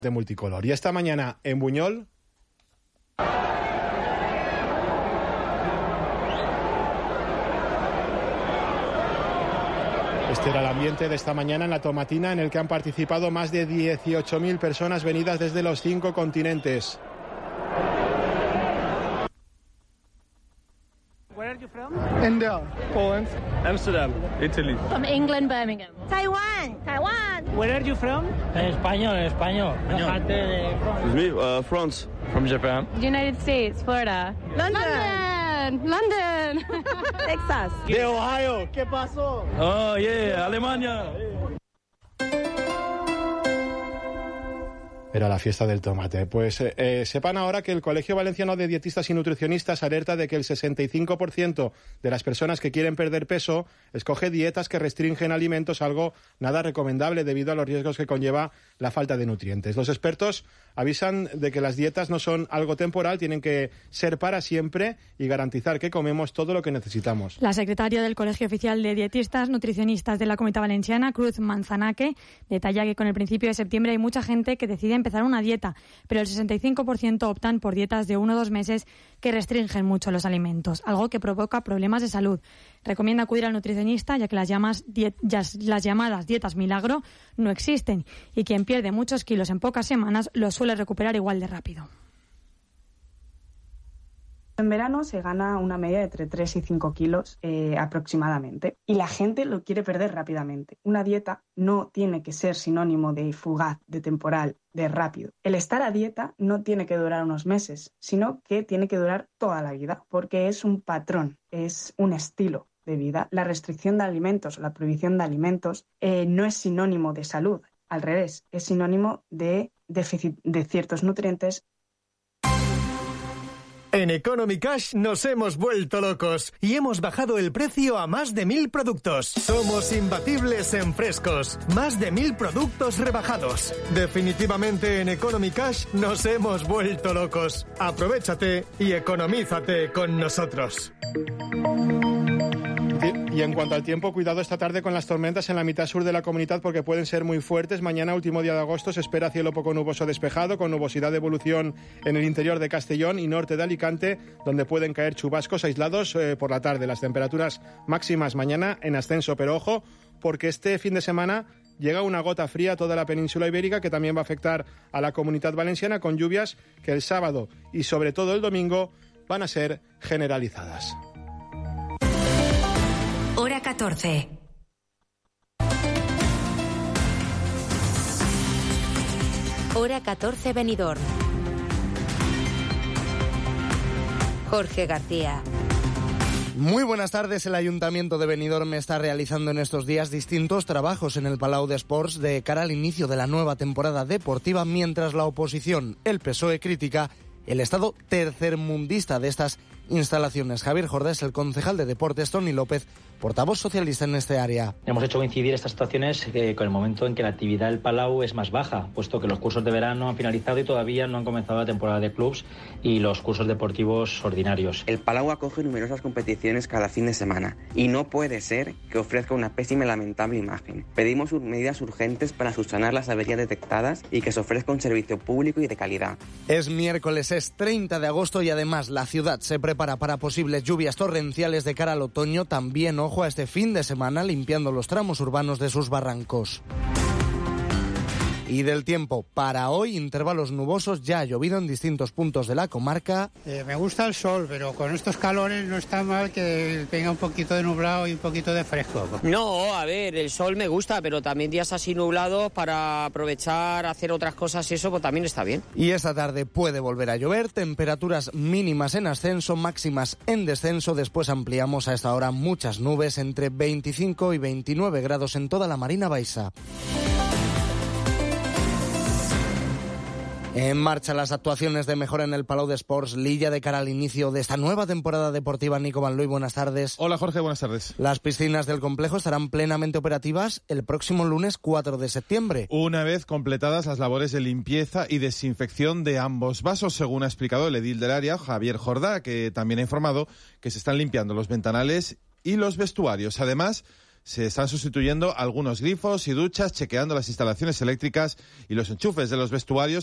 de multicolor. Y esta mañana en Buñol, este era el ambiente de esta mañana en la Tomatina, en el que han participado más de 18.000 personas venidas desde los 5 continentes. Where are you from? India, Poland, Amsterdam, Italy. From England, Birmingham. Taiwan. Where are you from? Español. France. From Japan. United States, Florida. London. Texas. de Ohio. ¿Qué pasó? Oh, yeah, Alemania. Era la fiesta del tomate. Pues sepan ahora que el Colegio Valenciano de Dietistas y Nutricionistas alerta de que el 65% de las personas que quieren perder peso escoge dietas que restringen alimentos, algo nada recomendable debido a los riesgos que conlleva la falta de nutrientes. Los expertos avisan de que las dietas no son algo temporal, tienen que ser para siempre y garantizar que comemos todo lo que necesitamos. La secretaria del Colegio Oficial de Dietistas Nutricionistas de la Comunidad Valenciana, Cruz Manzanaque, detalla que con el principio de septiembre hay mucha gente que decide empezar una dieta, pero el 65% optan por dietas de 1 o 2 meses que restringen mucho los alimentos, algo que provoca problemas de salud. Recomienda acudir al nutricionista, ya que las llamadas dietas milagro no existen y quien pierde muchos kilos en pocas semanas los suele recuperar igual de rápido. En verano se gana una media de entre 3 y 5 kilos aproximadamente y la gente lo quiere perder rápidamente. Una dieta no tiene que ser sinónimo de fugaz, de temporal, de rápido. El estar a dieta no tiene que durar unos meses, sino que tiene que durar toda la vida, porque es un patrón, es un estilo de vida. La restricción de alimentos, la prohibición de alimentos no es sinónimo de salud, al revés, es sinónimo de déficit de ciertos nutrientes. En Economy Cash nos hemos vuelto locos y hemos bajado el precio a más de 1.000 productos. Somos imbatibles en frescos. Más de 1.000 productos rebajados. Definitivamente en Economy Cash nos hemos vuelto locos. Aprovéchate y economízate con nosotros. Y en cuanto al tiempo, cuidado esta tarde con las tormentas en la mitad sur de la comunidad porque pueden ser muy fuertes. Mañana, último día de agosto, se espera cielo poco nuboso despejado, con nubosidad de evolución en el interior de Castellón y norte de Alicante, donde pueden caer chubascos aislados por la tarde. Las temperaturas máximas mañana en ascenso, pero ojo, porque este fin de semana llega una gota fría a toda la península ibérica que también va a afectar a la Comunidad Valenciana, con lluvias que el sábado y sobre todo el domingo van a ser generalizadas. Hora 14. Hora 14 Benidorm. Jorge García. Muy buenas tardes. El Ayuntamiento de Benidorm está realizando en estos días distintos trabajos en el Palau d'Esports de cara al inicio de la nueva temporada deportiva, mientras la oposición, el PSOE, critica el estado tercermundista de estas instalaciones. Javier Jordés, el concejal de Deportes, Toni López, portavoz socialista en este área. Hemos hecho coincidir estas situaciones con el momento en que la actividad del Palau es más baja, puesto que los cursos de verano han finalizado y todavía no han comenzado la temporada de clubs y los cursos deportivos ordinarios. El Palau acoge numerosas competiciones cada fin de semana y no puede ser que ofrezca una pésima y lamentable imagen. Pedimos medidas urgentes para subsanar las averías detectadas y que se ofrezca un servicio público y de calidad. Es miércoles, es 30 de agosto y además la ciudad se prepara para posibles lluvias torrenciales de cara al otoño. También ojo a este fin de semana limpiando los tramos urbanos de sus barrancos. Y del tiempo para hoy, intervalos nubosos, ya ha llovido en distintos puntos de la comarca. Me gusta el sol, pero con estos calores no está mal que tenga un poquito de nublado y un poquito de fresco. No, a ver, el sol me gusta, pero también días así nublados para aprovechar, hacer otras cosas y eso pues también está bien. Y esta tarde puede volver a llover, temperaturas mínimas en ascenso, máximas en descenso. Después ampliamos a esta hora muchas nubes, entre 25 y 29 grados en toda la Marina Baixa. En marcha las actuaciones de mejora en el Palau d'Esports Lilla de cara al inicio de esta nueva temporada deportiva. Nico Van Luy, buenas tardes. Hola Jorge, buenas tardes. Las piscinas del complejo estarán plenamente operativas el próximo lunes 4 de septiembre. Una vez completadas las labores de limpieza y desinfección de ambos vasos, según ha explicado el edil del área, Javier Jordá, que también ha informado que se están limpiando los ventanales y los vestuarios. Además, se están sustituyendo algunos grifos y duchas, chequeando las instalaciones eléctricas y los enchufes de los vestuarios.